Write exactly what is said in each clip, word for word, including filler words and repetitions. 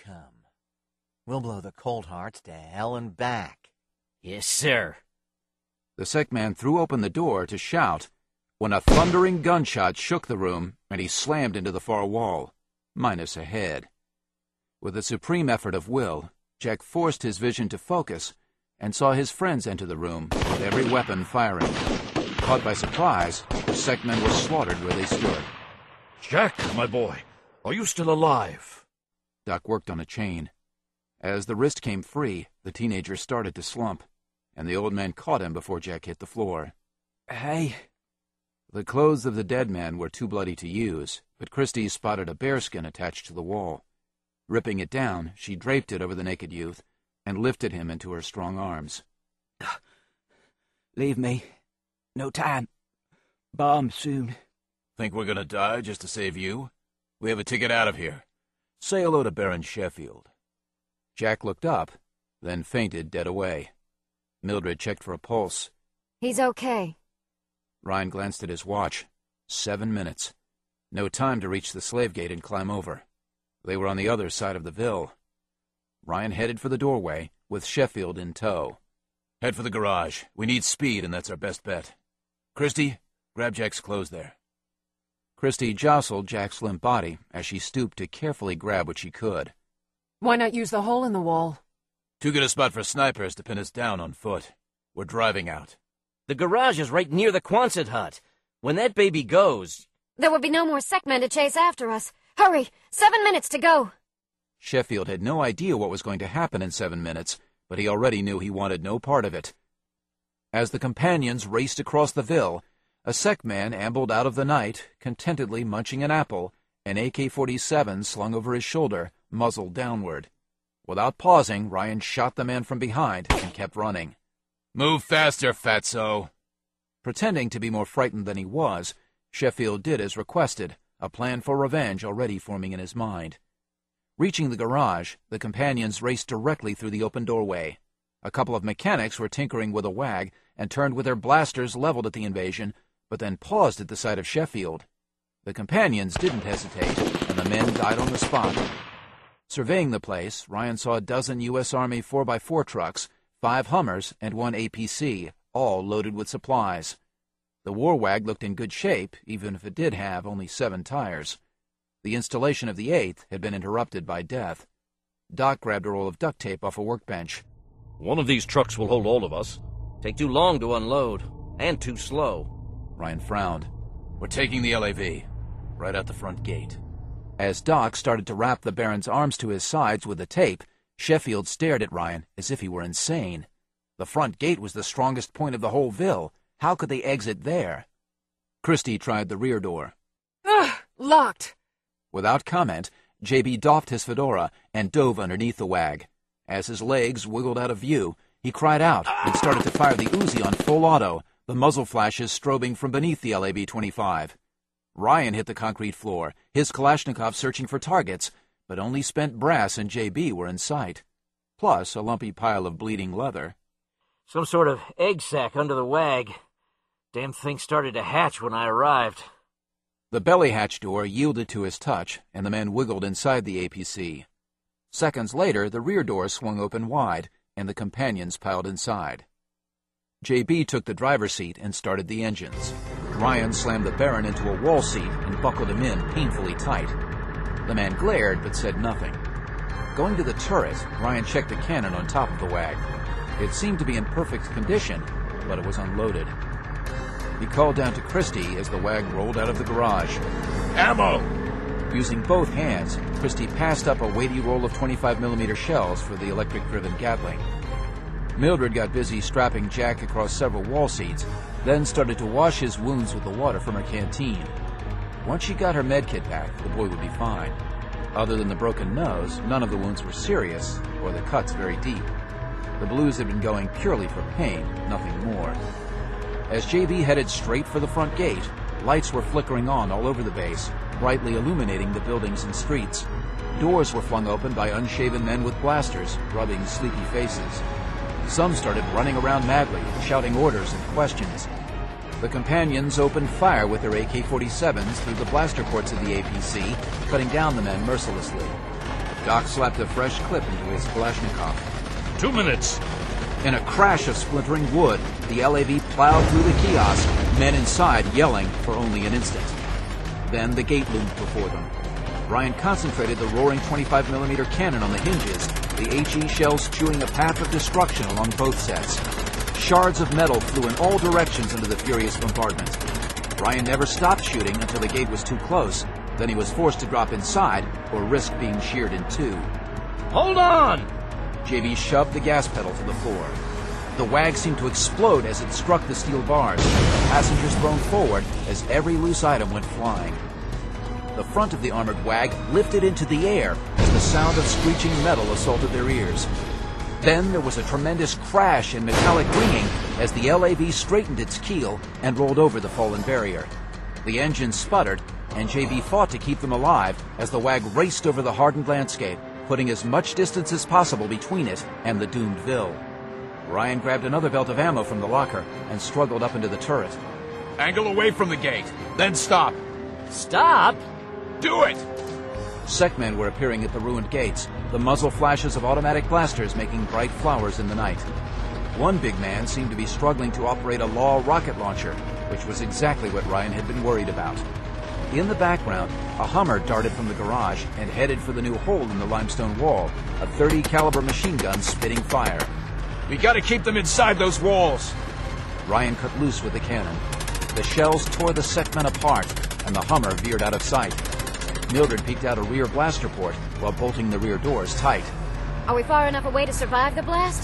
come. We'll blow the Cold Hearts to hell and back. Yes, sir. The sick man threw open the door to shout when a thundering gunshot shook the room and he slammed into the far wall, minus a head. With a supreme effort of will, Jack forced his vision to focus and saw his friends enter the room with every weapon firing. Caught by surprise, the sick men were slaughtered where they stood. Jack, my boy, are you still alive? Doc worked on a chain. As the wrist came free, the teenager started to slump, and the old man caught him before Jack hit the floor. Hey. The clothes of the dead man were too bloody to use, but Christie spotted a bearskin attached to the wall. Ripping it down, she draped it over the naked youth and lifted him into her strong arms. Leave me. No time. Bomb soon. Think we're gonna die just to save you? We have a ticket out of here. Say hello to Baron Sheffield. Jack looked up, then fainted dead away. Mildred checked for a pulse. He's okay. Ryan glanced at his watch. Seven minutes. No time to reach the slave gate and climb over. They were on the other side of the Ville. Ryan headed for the doorway, with Sheffield in tow. Head for the garage. We need speed, and that's our best bet. Christie, grab Jack's clothes there. Christie jostled Jack's limp body as she stooped to carefully grab what she could. Why not use the hole in the wall? Too good a spot for snipers to pin us down on foot. We're driving out. The garage is right near the Quonset hut. When that baby goes... There will be no more Sekmen to chase after us. Hurry! Seven minutes to go! Sheffield had no idea what was going to happen in seven minutes, but he already knew he wanted no part of it. As the companions raced across the Ville, a Sekman ambled out of the night, contentedly munching an apple, an A K forty-seven slung over his shoulder, muzzle downward. Without pausing, Ryan shot the man from behind and kept running. Move faster, fatso! Pretending to be more frightened than he was, Sheffield did as requested, a plan for revenge already forming in his mind. Reaching the garage, the companions raced directly through the open doorway. A couple of mechanics were tinkering with a wag and turned with their blasters leveled at the invasion, but then paused at the sight of Sheffield. The companions didn't hesitate, and the men died on the spot. Surveying the place, Ryan saw a dozen U S Army four by four trucks, five Hummers, and one A P C, all loaded with supplies. The war wag looked in good shape, even if it did have only seven tires. The installation of the eighth had been interrupted by death. Doc grabbed a roll of duct tape off a workbench. One of these trucks will hold all of us. Take too long to unload, and too slow. Ryan frowned. We're taking the L A V, right out the front gate. As Doc started to wrap the Baron's arms to his sides with the tape, Sheffield stared at Ryan as if he were insane. The front gate was the strongest point of the whole Ville. How could they exit there? Christie tried the rear door. Ugh! Locked! Without comment, J B doffed his fedora and dove underneath the wag. As his legs wiggled out of view, he cried out and started to fire the Uzi on full auto, the muzzle flashes strobing from beneath the L A V twenty-five. Ryan hit the concrete floor, his Kalashnikov searching for targets, but only spent brass and J B were in sight. Plus a lumpy pile of bleeding leather. Some sort of egg sac under the wag. Damn thing started to hatch when I arrived. The belly hatch door yielded to his touch, and the man wiggled inside the A P C. Seconds later, the rear door swung open wide, and the companions piled inside. J B took the driver's seat and started the engines. Ryan slammed the Baron into a wall seat and buckled him in painfully tight. The man glared but said nothing. Going to the turret, Ryan checked the cannon on top of the wag. It seemed to be in perfect condition, but it was unloaded. He called down to Christie as the wag rolled out of the garage. Ammo! Using both hands, Christie passed up a weighty roll of twenty-five millimeter shells for the electric-driven Gatling. Mildred got busy strapping Jack across several wall seats, then started to wash his wounds with the water from her canteen. Once she got her med kit back, the boy would be fine. Other than the broken nose, none of the wounds were serious, or the cuts very deep. The blues had been going purely for pain, nothing more. As J B headed straight for the front gate, lights were flickering on all over the base, brightly illuminating the buildings and streets. Doors were flung open by unshaven men with blasters, rubbing sleepy faces. Some started running around madly, shouting orders and questions. The companions opened fire with their A K forty-sevens through the blaster ports of the A P C, cutting down the men mercilessly. Doc slapped a fresh clip into his Kalashnikov. Two minutes. In a crash of splintering wood, the L A V plowed through the kiosk, men inside yelling for only an instant. Then the gate loomed before them. Ryan concentrated the roaring twenty-five millimeter cannon on the hinges, the H E shells chewing a path of destruction along both sets. Shards of metal flew in all directions into the furious bombardment. Ryan never stopped shooting until the gate was too close. Then he was forced to drop inside or risk being sheared in two. Hold on! J B shoved the gas pedal to the floor. The wag seemed to explode as it struck the steel bars, passengers thrown forward as every loose item went flying. The front of the armored wag lifted into the air as the sound of screeching metal assaulted their ears. Then there was a tremendous crash and metallic ringing as the L A V straightened its keel and rolled over the fallen barrier. The engine sputtered, and J B fought to keep them alive as the wag raced over the hardened landscape, putting as much distance as possible between it and the doomed Ville. Ryan grabbed another belt of ammo from the locker and struggled up into the turret. Angle away from the gate, then stop. Stop? Do it! Secmen were appearing at the ruined gates, the muzzle flashes of automatic blasters making bright flowers in the night. One big man seemed to be struggling to operate a Law rocket launcher, which was exactly what Ryan had been worried about. In the background, a Hummer darted from the garage and headed for the new hole in the limestone wall, a thirty caliber machine gun spitting fire. We gotta keep them inside those walls. Ryan cut loose with the cannon. The shells tore the Secmen apart, and the Hummer veered out of sight. Mildred peeked out a rear blaster port while bolting the rear doors tight. Are we far enough away to survive the blast?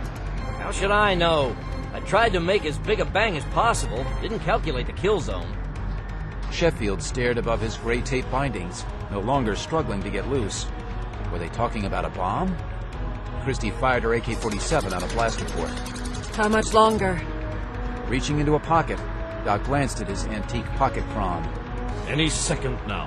How should I know? I tried to make as big a bang as possible, didn't calculate the kill zone. Sheffield stared above his gray tape bindings, no longer struggling to get loose. Were they talking about a bomb? Christie fired her A K forty-seven on a blaster port. How much longer? Reaching into a pocket, Doc glanced at his antique pocket prawn. Any second now.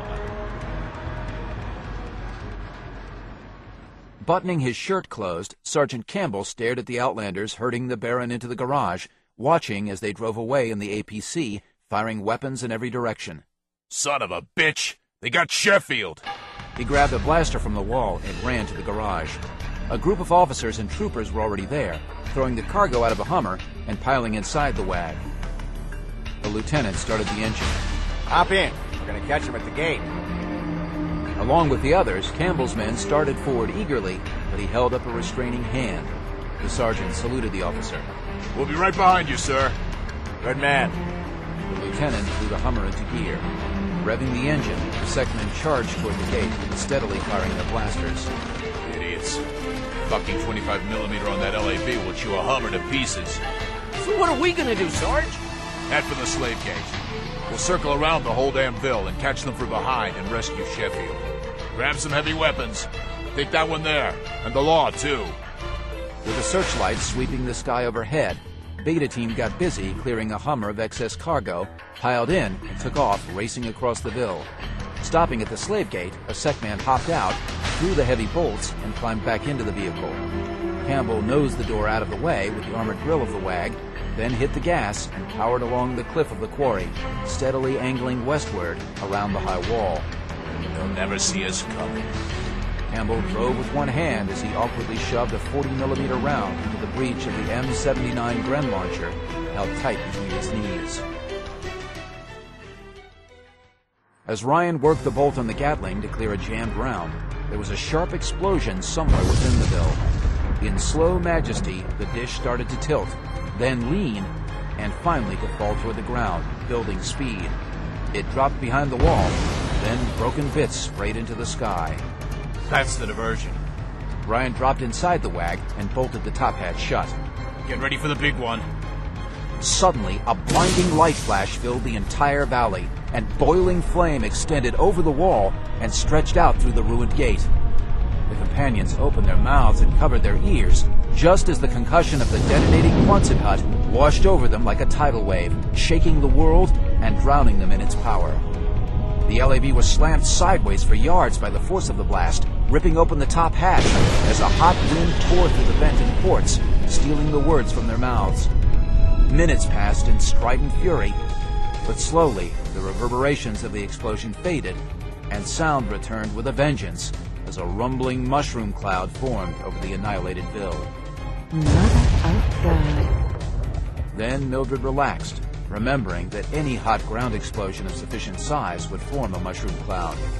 Buttoning his shirt closed, Sergeant Campbell stared at the Outlanders herding the Baron into the garage, watching as they drove away in the A P C, firing weapons in every direction. Son of a bitch! They got Sheffield! He grabbed a blaster from the wall and ran to the garage. A group of officers and troopers were already there, throwing the cargo out of a Hummer and piling inside the wag. The lieutenant started the engine. Hop in. We're gonna catch him at the gate. Along with the others, Campbell's men started forward eagerly, but he held up a restraining hand. The sergeant saluted the officer. We'll be right behind you, sir. Good man. The lieutenant threw the Hummer into gear. Revving the engine, the Secmen charged toward the gate, steadily firing their blasters. Idiots. Fucking twenty-five millimeter on that L A V will chew a Hummer to pieces. So what are we gonna do, Sarge? Head for the slave gate. We'll circle around the whole damn Ville and catch them from behind and rescue Sheffield. Grab some heavy weapons. Take that one there, and the Law, too. With the searchlights sweeping the sky overhead, Beta Team got busy clearing a Hummer of excess cargo, piled in, and took off, racing across the Ville. Stopping at the slave gate, a Secman hopped out, threw the heavy bolts, and climbed back into the vehicle. Campbell nosed the door out of the way with the armored grille of the wag, then hit the gas and powered along the cliff of the quarry, steadily angling westward around the high wall. They'll never see us coming. Campbell drove with one hand as he awkwardly shoved a forty millimeter round into the breech of the M seventy-nine Gren launcher, held tight between his knees. As Ryan worked the bolt on the Gatling to clear a jammed round, there was a sharp explosion somewhere within the Ville. In slow majesty, the dish started to tilt, then lean, and finally to fall toward the ground, building speed. It dropped behind the wall, then broken bits sprayed into the sky. That's the diversion. Ryan dropped inside the wag and bolted the top hatch shut. Get ready for the big one. Suddenly, a blinding light flash filled the entire valley, and boiling flame extended over the wall and stretched out through the ruined gate. The companions opened their mouths and covered their ears, just as the concussion of the detonating Quonset hut washed over them like a tidal wave, shaking the world and drowning them in its power. The L A V was slammed sideways for yards by the force of the blast, ripping open the top hatch as a hot wind tore through the vent and ports, stealing the words from their mouths. Minutes passed in strident fury, but slowly the reverberations of the explosion faded, and sound returned with a vengeance, as a rumbling mushroom cloud formed over the annihilated Ville. Mother of God. Then Mildred relaxed, remembering that any hot ground explosion of sufficient size would form a mushroom cloud.